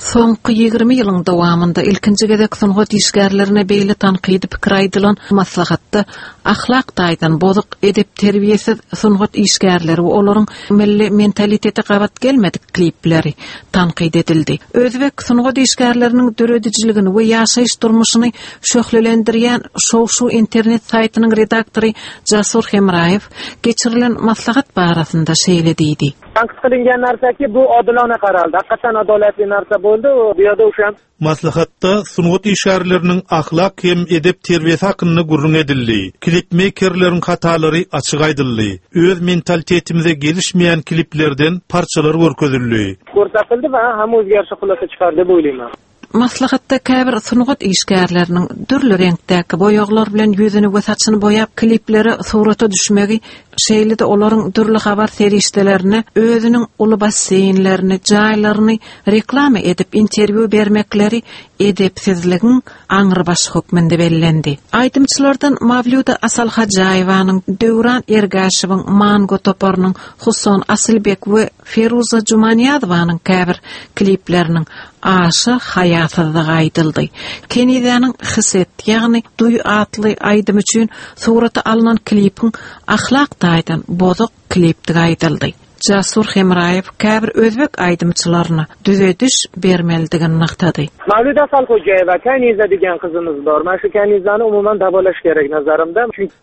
Soňky 20 ýylyň dowamında ilkinji gezek sungat işgärlerine beýle tanqidi pikir aýdylan maslahatda ahlak daýdan bozuk edep terbiyesiz sungat işgärleri we olaryň milli mentaliteti gabat gelmedik klipleri tanqid edildi. Özbek sungat işgärleriniň döredijiligini we ýaşaýyş durmuşyny şöhlelendirýän şu internet saýtynyň redaktory Jasur Hemrayev geçirilen maslahat barasynda şeýle diýdi. Tanqid qilingan narsaki bu adilona qaraldy. Haqiqatan adolatli narsa boldy. Bu ýerda uşam maslahatda sungat işgärleriniň ahlak hem edep terbiyesi hakyny gurrun edildi. Klipmakerleriň hatalary açyk aýdyldy. Öz mentalitetimize gelişmeýän kliplerden parçalar görkezildi. Ko'rsatildi we hem özgerişi hylasy çykardy diýip oýlaýmyn. Maslahatda käbir sungat işgärleriniň dürli reňkdäki boýaglar bilen ýüzüni we saçyny boýap klipleri surata düşmegi şeýle de olaryň dürli habar serişdelerine özüniň uly basseýnlerini, jaýlaryny reklama edip interwiu bermekleri edepsizligiň aňyrbaş hukmynda bellendi. Aýdymçylardan Mavluda Asalhajaýewanyň, Döwran Ergaşewiň, Mango Toparnyň, Husan Asylbek we Feruza Jumaniyadowanyň käbir klipleriniň aşy hayatsızlygy aýdyldy. Kenediýanyň Hyset, ýagny duý atly aýdym üçin surata alynan klipin ahlak daýdan bozuk klipdi aýdyldy. Jasur Hemrayev käbir özbek aýdymçylaryna düzediş bermelidigini naktady. Mavluda Asalhajaýewa Kaniza diýen kızymız bar. Maňa şu Kanizany umumyň dabalaş gerek nazarymda.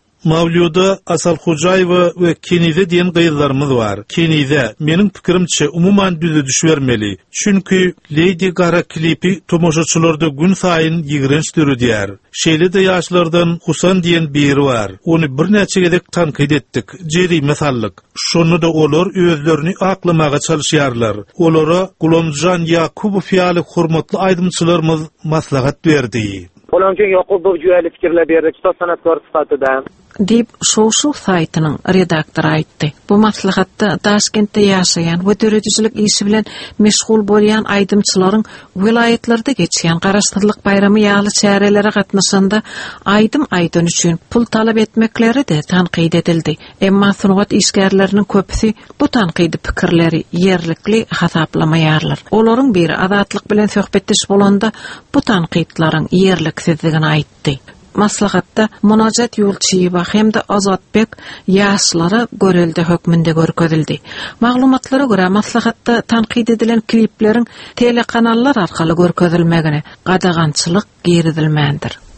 Mavluda Asalhajaýewa we Kenize diýen gyzlarymyz bar. Kenize meniň pikirimçe umuman düze düşbermeli. Çünki Lady Gaga klipi tomoşaçylarda gün saýyn ýigrenç dürüdýär. Şeýle de ýaşlardan Husan diýen biri bar. Ony bir näçe gezek tanqid etdik. Jeri mesallyk. Şonu da olar özlerini aklamaga çalışýarlar. Olara Gulamjan Ýakubow ýaly hormatly aýdymçylarymyz maslahat berdi. Gulamjan Ýakubow ýaly pikirler berdi kitap sanatkary sypatyda. Dip şu saýtynyň redaktory aýtdy. Bu maslahatda Taşkentde ýaşaýan we döredijilik işi bilen meşgul bolýan aýdymçylaryň vilayetlerde geçýän garaşdyrlyk bayramy ýaly çärelere gatnaşanda aýdym üçin pul talap etmekleri de tanqid edildi. Emma sungat işgärleriniň köpüsi bu tanqidi pikirleri ýerlikli hasaplamaýarlar. Olaryň biri azatlyk bilen söhbetdeş bolanda bu tanqidlaryň ýerliksizligini aýtdy. Maslahatda Munajat Ýolçyýewa hem de Azatbek ýaşlary görelde hökmünde görkezildi. Maglumatlara görä maslahatda tanqid edilen klipleriň telekanallar arkaly görkezilmegine gadagançylyk geridilmändir.